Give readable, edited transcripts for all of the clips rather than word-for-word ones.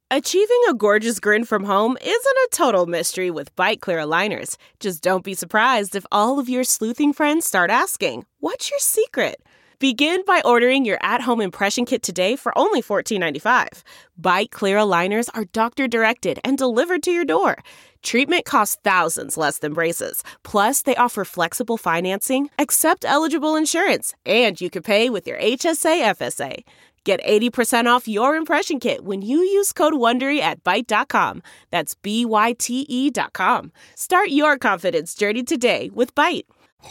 Achieving a gorgeous grin from home isn't a total mystery with Byte Clear aligners. Just don't be surprised if all of your sleuthing friends start asking, "What's your secret?" Begin by ordering your at-home impression kit today for only $14.95. Byte Clear aligners are doctor-directed and delivered to your door. Treatment costs thousands less than braces. Plus, they offer flexible financing, accept eligible insurance, and you can pay with your HSA FSA. Get 80% off your impression kit when you use code WONDERY at Byte.com. That's BYTE.com. Start your confidence journey today with Byte.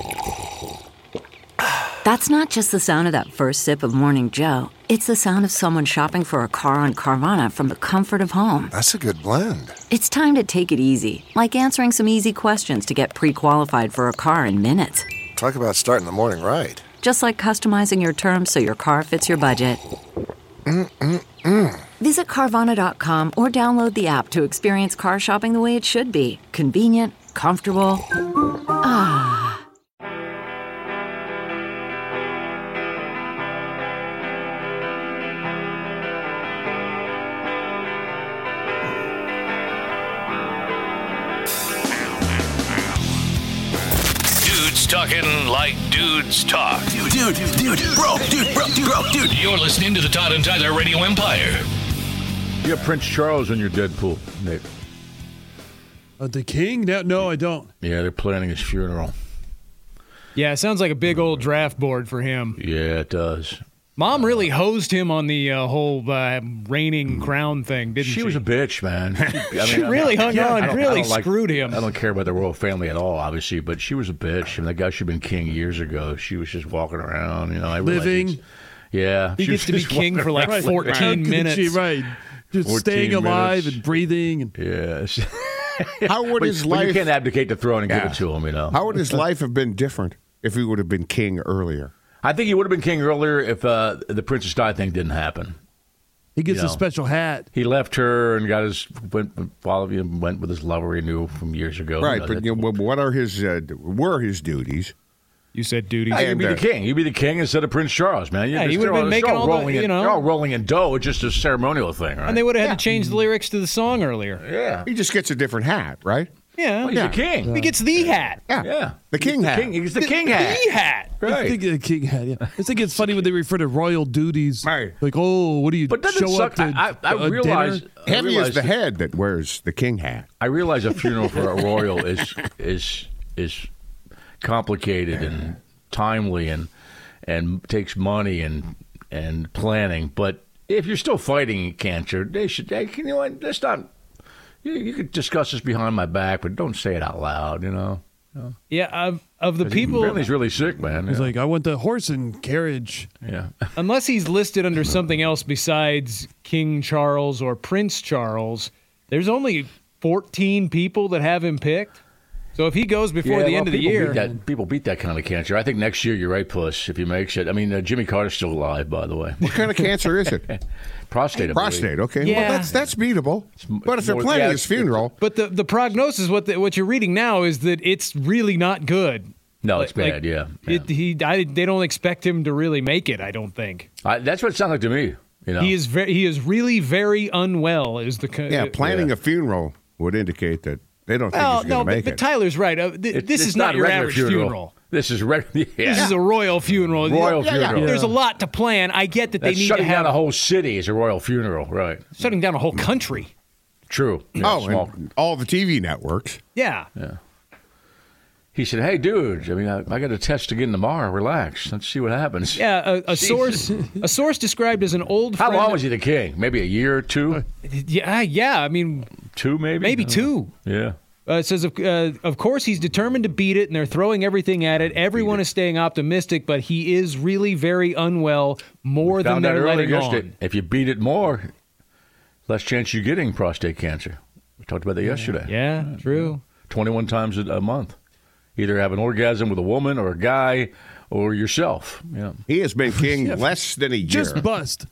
That's not just the sound of that first sip of Morning Joe. It's the sound of someone shopping for a car on Carvana from the comfort of home. That's a good blend. It's time to take it easy, like answering some easy questions to get pre-qualified for a car in minutes. Talk about starting the morning right. Just like customizing your terms so your car fits your budget. Visit Carvana.com or download the app to experience car shopping the way it should be. Convenient, comfortable. Ah. Talking like dudes talk. Dude, bro. You're listening to the Todd and Tyler Radio Empire. You have Prince Charles in your Deadpool, Nick. The king? No, I don't. Yeah, they're planning his funeral. Yeah, it sounds like a big old draft board for him. Yeah, it does. Mom really hosed him on the whole reigning crown thing, didn't she? She was a bitch, man. She really hung on, really screwed him. I don't care about the royal family at all, obviously, but she was a bitch. And that guy should have been king years ago. She was just walking around, living. Yeah. He gets to be king for like 14 minutes. Just staying alive and breathing. And yes. How would his life... You can't abdicate the throne and give it to him, How would his life have been different if he would have been king earlier? I think he would have been king earlier if the Princess Di thing didn't happen. He gets a special hat. He left her and went with his lover he knew from years ago. Right, but what are were his duties? You said duties. You'd be the king. You'd be the king instead of Prince Charles, man. He would have been making all the, They're all rolling in dough. It's just a ceremonial thing, right? And they would have had to change the lyrics to the song earlier. Yeah. He just gets a different hat, right? Yeah. Well, he's the king. He gets the hat. Yeah. The king hat. He's the king hat. The hat. Right. I think the king hat, yeah. I think it's funny when they refer to royal duties. Right. Like, what do you but doesn't show suck. up to I realize... dinner? Heavy is the head that wears the king hat. I realize a funeral for a royal is complicated and timely and takes money and planning. But if you're still fighting cancer, they should. You know what? Let's not. You could discuss this behind my back, but don't say it out loud. Yeah, of the people... Apparently he's really sick, man. He's like, I want the horse and carriage. Yeah. Unless he's listed under something else besides King Charles or Prince Charles, there's only 14 people that have him picked. So if he goes before the end of the year... People beat that kind of cancer. I think next year, you're right, Puss, if he makes it. I mean, Jimmy Carter's still alive, by the way. What kind of cancer is it? Prostate, okay. Yeah. Well, that's beatable. But if they're planning his funeral... But the prognosis, what you're reading now, is that it's really not good. No, it's bad, yeah. They don't expect him to really make it, I don't think. That's what it sounds like to me. He is really very unwell. Planning a funeral would indicate that they don't think he's going to make it. But Tyler's right. This is not your average funeral. This is This is a royal funeral. Royal funeral. Yeah. There's a lot to plan. I get that they need to have... Shutting down a whole city is a royal funeral, right? Shutting down a whole country. True. Yeah, and all the TV networks. Yeah. He said, "Hey, dude, I mean, I got a test again tomorrow. Relax. Let's see what happens." Yeah, a source described as an old friend... How long was he the king? Maybe a year or two? Yeah. I mean... 2, maybe? Maybe 2. Yeah. It says, of course, he's determined to beat it, and they're throwing everything at it. Everyone is staying optimistic, but he is really very unwell, more than they're letting on. If you beat it more, less chance you're getting prostate cancer. We talked about that yesterday. Yeah, true. 21 times a month. Either have an orgasm with a woman or a guy or yourself. Yeah. He has been king less than a year. Just bust.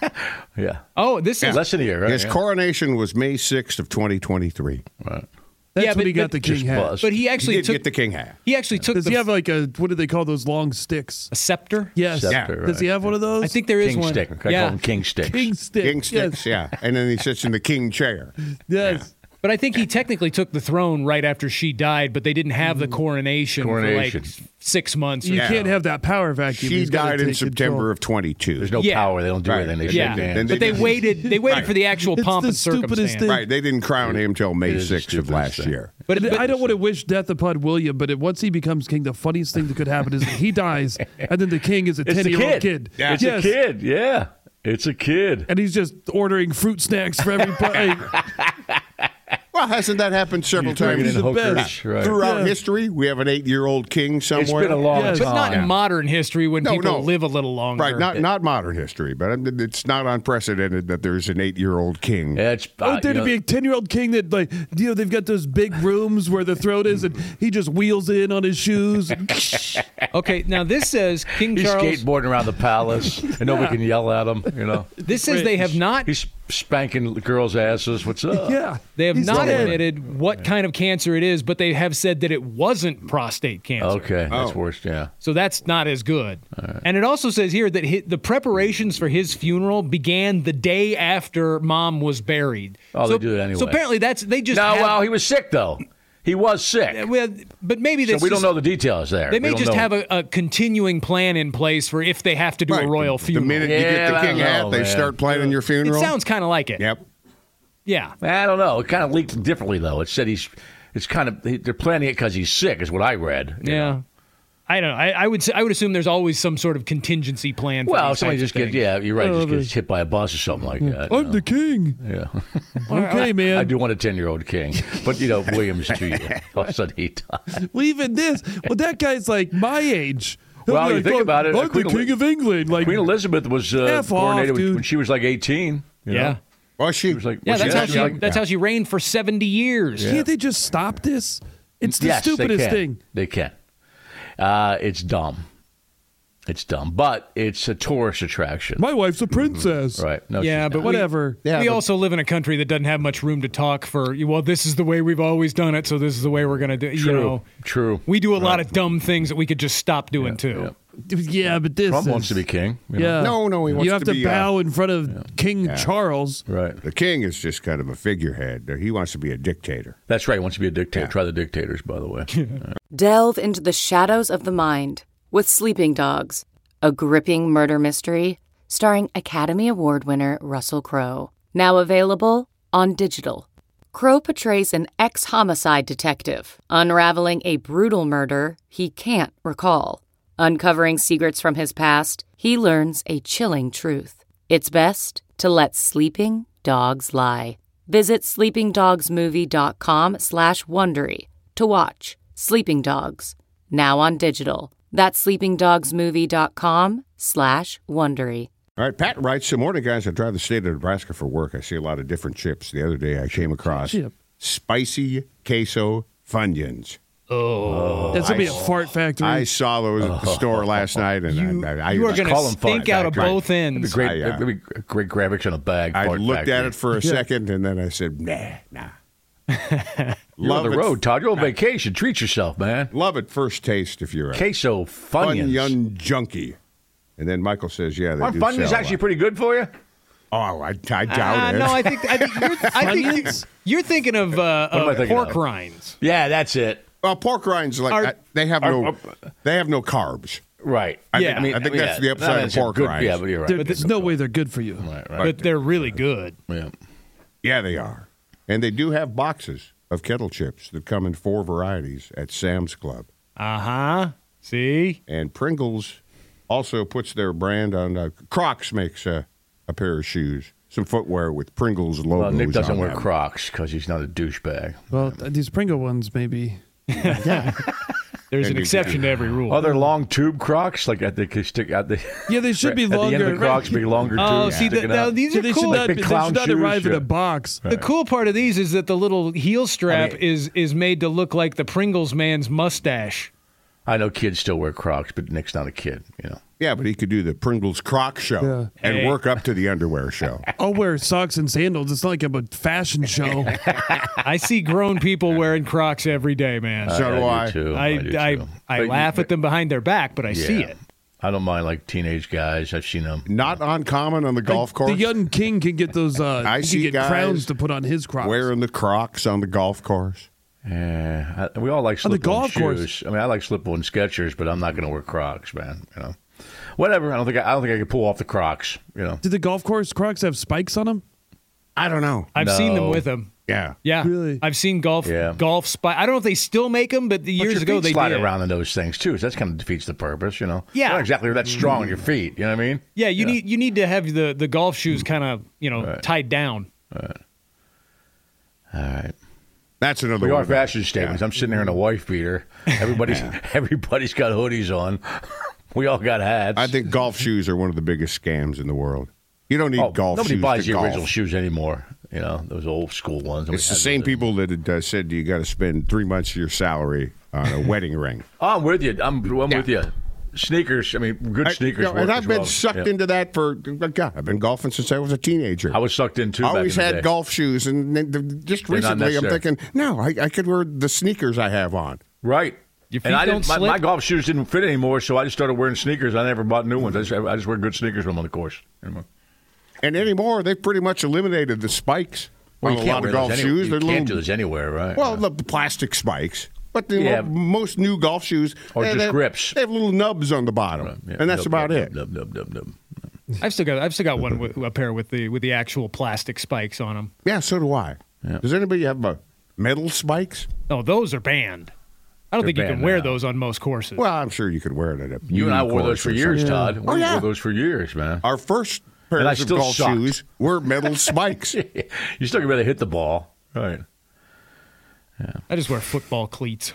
Yeah. Oh, this is less than a year, right? His coronation was May 6th of 2023. Right. That's when he got the king hat. bust. But he He actually did took get the king hat. he actually took Does he have like a, what do they call those long sticks? a scepter. Yes. Scepter, Does he right. have one of those? I think there is King one. stick. I call him king sticks. King stick. King sticks, Yes. yeah. And then he sits in the king chair. Yes. But I think he technically took the throne right after she died, but they didn't have the coronation for like 6 months. You Or can't have that power vacuum. She He's gotta died in take September control. of 22. There's no Yeah. power. They don't do Right. anything. They Yeah, shake hands. Then but they waited. They waited for the actual It's pomp the and stupidest circumstance. thing. Right, they didn't crown him till May It is the 6th of last stupidest year. But I don't want to wish death upon William, but once he becomes king, the funniest thing that could happen is that he dies, and then the king is a It's the 10-year-old kid. kid. It's Yes. a kid. Yeah. It's a kid. And he's just ordering fruit snacks for every play. Well, hasn't that happened several He's bringing times in the hookers, best. right. throughout Yeah. history? We have an 8-year-old king It's somewhere. been a long Yes. time. but not in modern history when people live a little longer. Right, not modern history, but it's not unprecedented that there's an 8-year-old king. Yeah, it's, Oh, there to be a 10-year-old king that, like, they've got those big rooms where the throne is, and he just wheels in on his shoes. Okay, now this says King He's Charles. skateboarding around the palace, and nobody can yell at him. You know, This says they have not. he's spanking girls' asses. What's up? Yeah. They have He's not dead. admitted what kind of cancer it is, but they have said that it wasn't prostate cancer. Okay, that's worse. Yeah. So that's not as good. And it also says here that the preparations for his funeral began the day after Mom was buried. Oh, so, they do it anyway. So apparently they just No, have, well, he was sick though. He was sick. well, but maybe So that's we don't just- know the details there. They may We don't just know. have a continuing plan in place for if they have to do Right, a royal the funeral. minute you get Yeah, the I king don't hat, know, they man. start planning your It funeral. sounds kind of like it. Yep. Yeah. I don't know. It kind of leaked differently though. It said it's kind of they're planning it because he's sick, is what I read. you Yeah. know. I don't know. I would assume there's always some sort of contingency plan. For Well, these somebody types just of gets things. yeah, you're right. Just gets hit by a bus or something like that. you I'm know. the king. Yeah. Okay, man. I do want a 10-year-old king, but William's 2 years. All of a sudden he died. Well, even this. Well, that guy's like my age. He'll Well, be you like, think "Oh, about it, I'm Queen the king of England. Like, Queen Elizabeth was F off, coronated dude. when she was like 18. you know? Yeah. Well, she was like- Yeah, Was that's she how actually she. like- That's how she reigned for 70 years. can't they just stop this? It's the Yes, they stupidest can. thing. They can. It's dumb. It's dumb, but it's a tourist attraction. My wife's a princess. Right. No, Yeah, she's but not. Whatever. Yeah, we but- also live in a country that doesn't have much room to talk for. Well, this is the way we've always done it, so this is the way we're going to do. True. You know, True. we do a lot of dumb things that we could just stop doing too. Yeah, but this Trump is, wants to be king. you know? Yeah. No, he wants You have to, be, bow in front of King Charles. Right. The king is just kind of a figurehead. He wants to be a dictator. That's right. He wants to be a dictator. Yeah. Try the dictators, by the way. Delve into the shadows of the mind with Sleeping Dogs, a gripping murder mystery starring Academy Award winner Russell Crowe. Now available on digital. Crowe portrays an ex-homicide detective unraveling a brutal murder he can't recall. Uncovering secrets from his past, he learns a chilling truth. It's best to let sleeping dogs lie. Visit sleepingdogsmovie.com/Wondery to watch Sleeping Dogs, now on digital. That's sleepingdogsmovie.com/Wondery. All right, Pat writes, "Good morning, guys. I drive the state of Nebraska for work. I see a lot of different chips. The other day I came across Chip. spicy queso Funyuns. That's going to be a fart factory. I saw those at the store last night, and I You are going call to 'em stink fart out of factory. both ends. Great, I, it'd be great graphics on a bag. I fart looked at factory. it for a second, and then I said, nah. You're on the it. road, Todd. You're on vacation. Treat yourself, man. Love it first taste if you're a Queso Funyuns. Funyun junkie. And then Michael says, yeah, they Aren't do Funyuns sell actually pretty good for you? Oh, I doubt it. No, I think you're thinking of am I thinking pork of? rinds. Yeah, that's it. Well, pork rinds they have no carbs. Right. Yeah. I think that's the upside of pork good, rinds. Yeah, but you're right. There's no way they're good for you. Right. But they're really good. Yeah. Yeah, they are. And they do have boxes of kettle chips that come in 4 varieties at Sam's Club. See? And Pringles also puts their brand on. Crocs makes a pair of shoes, some footwear with Pringles logos Well, Nick doesn't on wear them. Crocs because he's not a douchebag. Well, these Pringle ones, maybe. There's an exception to every rule. Are there long tube Crocs? Like they could stick out the. Yeah, they should be At the end longer. of the Crocs, be longer Oh, tubes see, sticking now out. these So are they cool. should not, Big they clown should not shoes, arrive in yeah. a box. The cool part of these is that the little heel strap I mean- is made to look like the Pringles man's mustache. I know kids still wear Crocs, but Nick's not a kid, you know. Yeah, but he could do the Pringles Croc show and work up to the underwear show. I'll wear socks and sandals. It's not like I'm a fashion show. I see grown people wearing Crocs every day, man. So do I. Do too. I do too. laugh at them behind their back, but I see it. I don't mind like teenage guys. I've seen them. Not uncommon on the golf course. The young king can get those. I he see can get guys crowns to put on his Crocs. wearing the Crocs on the golf course. Yeah, we all like On the slip-on golf shoes. course. I mean, I like slip-on Skechers, but I'm not going to wear Crocs, man. You know, whatever. I don't think I could pull off the Crocs. You know, Did the golf course Crocs have spikes on them? I don't know. I've seen them No. with them. Yeah. Yeah, Really? I've seen golf spike. I don't know if they still make them, but But years your ago feet they slide did. around in those things too. So that's kind of defeats the purpose. You know, Yeah. They're not exactly that strong on your feet. You know what I mean? Yeah, you need to have the golf shoes kind of Right. tied down. All right. That's another We one. are fashion statements. I'm sitting there in a wife beater. Everybody's got hoodies on. We all got hats. I think golf shoes are one of the biggest scams in the world. You don't need golf nobody shoes buys to the golf. original shoes anymore. You know, those old school ones. It's the same people that had said you got to spend 3 months of your salary on a wedding ring. Oh, I'm with you. I'm with you. Sneakers. I mean, good sneakers. And I've been well. sucked Yeah. into that for, God, I've been golfing since I was a teenager. I was sucked in too. I back always in the had day. golf shoes, and then just They're not recently I'm necessary. thinking, no, I could wear the sneakers I have on. Right. Your feet And I don't didn't. slip? My golf shoes didn't fit anymore, so I just started wearing sneakers. I never bought new ones. I just wear good sneakers when I'm on the course. Anymore. And anymore, they've pretty much eliminated the spikes Well, on you a can't lot wear of golf those shoes. You They're can't little, do this anywhere, right? well, the plastic spikes. But Yeah. most new golf shoes Or they just have- grips. They have little nubs on the bottom, Yeah, and that's nub, about nub, it. nub, nub, nub, nub. I've still got one with a pair with the actual plastic spikes on them. Yeah, so do I. Yeah. Does anybody have metal spikes? No, those are banned. I don't They're think you can banned wear now. those on most courses. Well, I'm sure you could wear it at a You and I beauty wore those course for or years, something. Todd. We yeah. wore those for years, man. Our first And I pairs of still golf sucked. shoes were metal spikes. You still got to hit the ball, right? I just wear football cleats.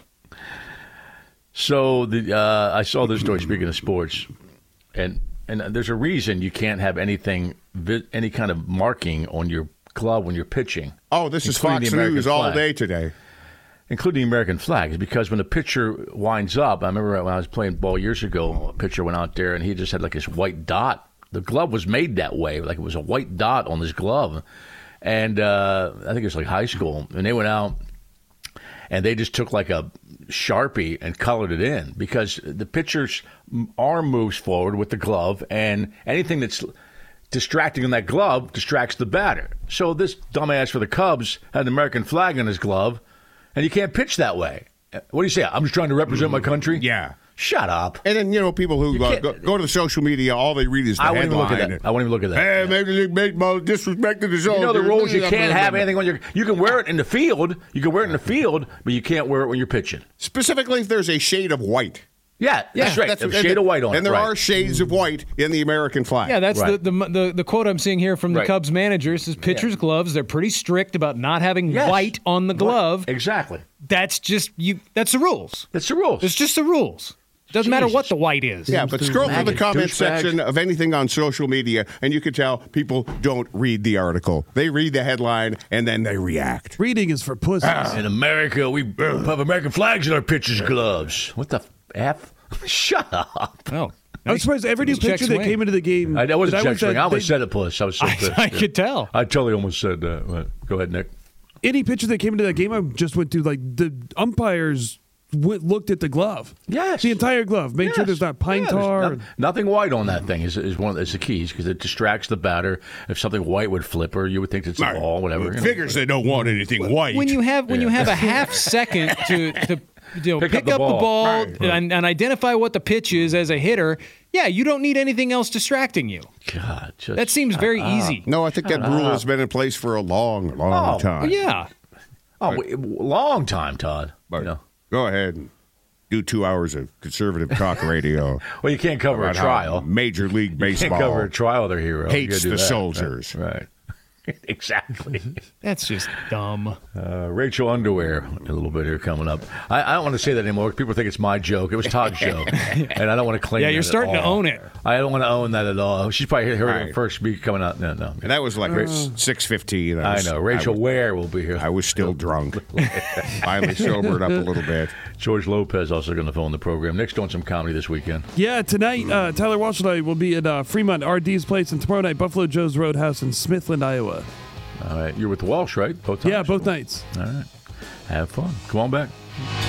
So I saw this story. Speaking of sports, and there's a reason you can't have anything, any kind of marking on your glove when you're pitching. Oh, this is Including Fox the American News all flag. day today. Including the American flag, is because when the pitcher winds up, I remember when I was playing ball years ago, a pitcher went out there and he just had like this white dot. The glove was made that way, like it was a white dot on his glove. And I think it was like high school. And they went out and they just took like a Sharpie and colored it in because the pitcher's arm moves forward with the glove, and anything that's distracting on that glove distracts the batter. So this dumbass for the Cubs had an American flag on his glove, and you can't pitch that way. What do you say? I'm just trying to represent my country? Yeah. Shut up. And then, people who can't- go to the social media, all they read is the I won't even headline. look at that. I won't even look at that. Hey, Major League Baseball disrespected the show. You know the rules. You can't have anything on your. You can wear it in the field. You can wear it in the field, but you can't wear it when you're pitching. Specifically if there's a shade of white. Yeah, that's right. A shade of white on it. And there right. are shades of white in the American flag. Yeah, that's Right. the quote I'm seeing here from the Right. Cubs manager. It says pitcher's gloves. They're pretty strict about not having Yes. white on the glove. Exactly. That's just you. That's the rules. That's the rules. It's just the rules. Doesn't matter what the white is. Yeah, but scroll through the Maggots, comment douchebags. section of anything on social media, and you can tell people don't read the article. They read the headline, and then they react. Reading is for pussies. In America, we have American flags in our pitchers' gloves. What the F? Shut up. Oh, I was surprised every new Nice check pitcher that swing. came into the game. I wasn't that check was swing. at- I almost they- said it, puss. I was so pissed. I could tell. I totally almost said that. But go ahead, Nick. Any pitcher that came into that game, I just went to, like, the umpires looked at the glove. Yes. The entire glove. Make sure Yes. there's not pine Yeah, there's tar. nothing white on that thing is one of the keys because it distracts the batter. If something white would flip her, you would think it's a ball, whatever. you know. Figures they don't want anything white. When you have a half second to pick up the ball Right. and identify what the pitch is as a hitter, yeah, you don't need anything else distracting you. God, just That seems very easy. No, I think that rule has been in place for a long, long time. Yeah. long time, Todd. But You know. go ahead and do 2 hours of conservative talk radio. Well, you can't cover a about how trial. Major League You Baseball can't cover a trial, their hero. You hates gotta do the that. soldiers. Right. Exactly. That's just dumb. Rachel Underwear, a little bit here coming up. I don't want to say that anymore. People think it's my joke. It was Todd's joke, and I don't want to claim. Yeah, that you're starting to own it. I don't want to own that at all. She's probably heard it first week coming out. No. And that was like 6:15. I know. Rachel Ware will be here. I was still drunk. Finally sobered up a little bit. George Lopez also going to phone the program. Nick's doing some comedy this weekend. Yeah, tonight, Tyler Walsh and I will be at Fremont RD's Place, and tomorrow night, Buffalo Joe's Roadhouse in Smithland, Iowa. All right. You're with Walsh, right? Both times? Yeah, both nights. All right. Have fun. Come on back.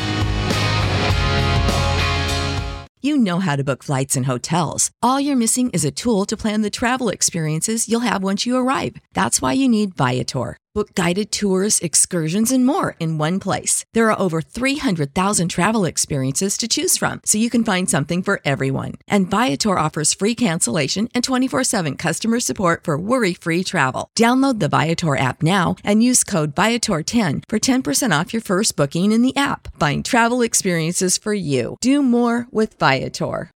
You know how to book flights and hotels. All you're missing is a tool to plan the travel experiences you'll have once you arrive. That's why you need Viator. Book guided tours, excursions, and more in one place. There are over 300,000 travel experiences to choose from, so you can find something for everyone. And Viator offers free cancellation and 24/7 customer support for worry-free travel. Download the Viator app now and use code Viator10 for 10% off your first booking in the app. Find travel experiences for you. Do more with Viator.